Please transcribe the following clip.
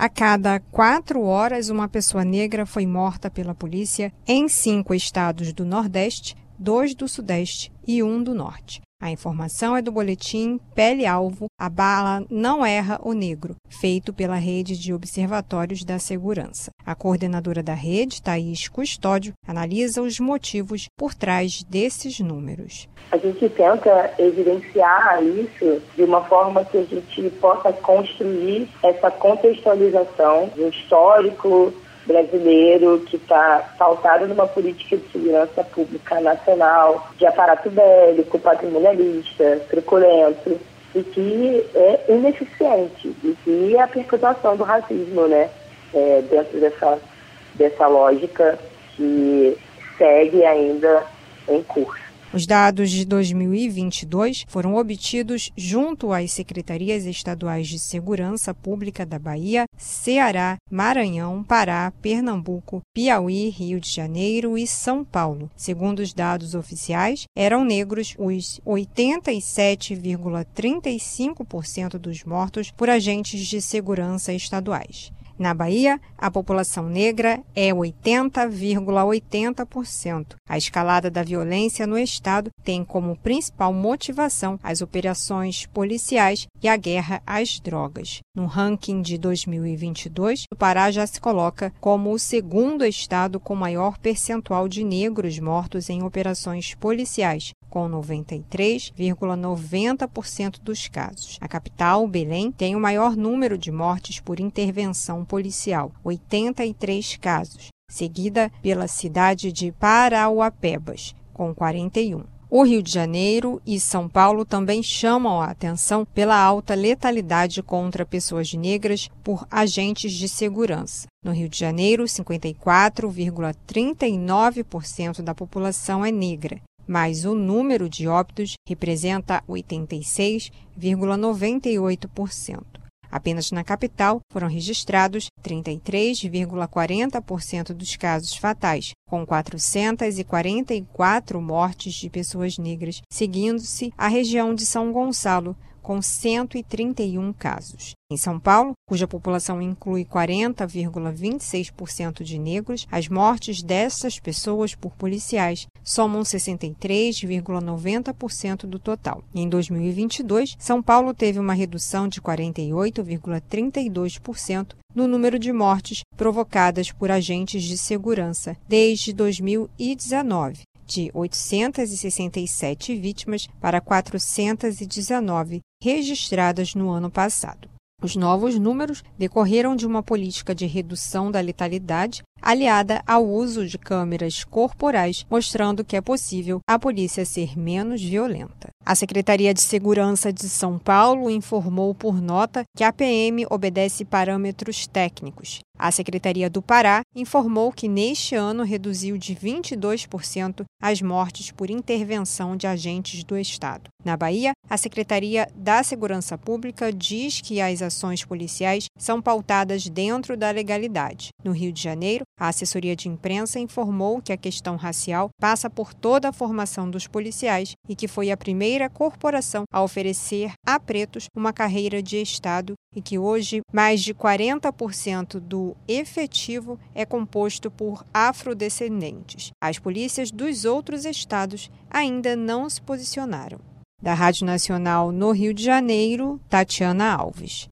A cada 4 horas, uma pessoa negra foi morta pela polícia em 5 estados do Nordeste, 2 do Sudeste e 1 do Norte. A informação é do boletim Pele Alvo, a bala não erra o negro, feito pela Rede de Observatórios da Segurança. A coordenadora da rede, Thaís Custódio, analisa os motivos por trás desses números. A gente tenta evidenciar isso de uma forma que a gente possa construir essa contextualização do histórico brasileiro que está pautado numa política de segurança pública nacional, de aparato bélico, patrimonialista, truculento, e que é ineficiente, e que é a perpetuação do racismo, dentro dessa lógica que segue ainda em curso. Os dados de 2022 foram obtidos junto às Secretarias Estaduais de Segurança Pública da Bahia, Ceará, Maranhão, Pará, Pernambuco, Piauí, Rio de Janeiro e São Paulo. Segundo os dados oficiais, eram negros os 87,35% dos mortos por agentes de segurança estaduais. Na Bahia, a população negra é 80,80%. A escalada da violência no estado tem como principal motivação as operações policiais e a guerra às drogas. No ranking de 2022, o Pará já se coloca como o segundo estado com maior percentual de negros mortos em operações policiais, com 93,90% dos casos. A capital, Belém, tem o maior número de mortes por intervenção policial, 83 casos, seguida pela cidade de Parauapebas, com 41. O Rio de Janeiro e São Paulo também chamam a atenção pela alta letalidade contra pessoas negras por agentes de segurança. No Rio de Janeiro, 54,39% da população é negra, mas o número de óbitos representa 86,98%. Apenas na capital foram registrados 33,40% dos casos fatais, com 444 mortes de pessoas negras, seguindo-se a região de São Gonçalo, com 131 casos. Em São Paulo, cuja população inclui 40,26% de negros, as mortes dessas pessoas por policiais somam 63,90% do total. Em 2022, São Paulo teve uma redução de 48,32% no número de mortes provocadas por agentes de segurança desde 2019. De 867 vítimas para 419 registradas no ano passado. Os novos números decorreram de uma política de redução da letalidade aliada ao uso de câmeras corporais, mostrando que é possível a polícia ser menos violenta. A Secretaria de Segurança de São Paulo informou por nota que a PM obedece parâmetros técnicos. A Secretaria do Pará informou que neste ano reduziu de 22% as mortes por intervenção de agentes do Estado. Na Bahia, a Secretaria da Segurança Pública diz que as ações policiais são pautadas dentro da legalidade. No Rio de Janeiro, a assessoria de imprensa informou que a questão racial passa por toda a formação dos policiais e que foi a primeira corporação a oferecer a pretos uma carreira de Estado e que hoje mais de 40% do efetivo é composto por afrodescendentes. As polícias dos outros estados ainda não se posicionaram. Da Rádio Nacional no Rio de Janeiro, Tatiana Alves.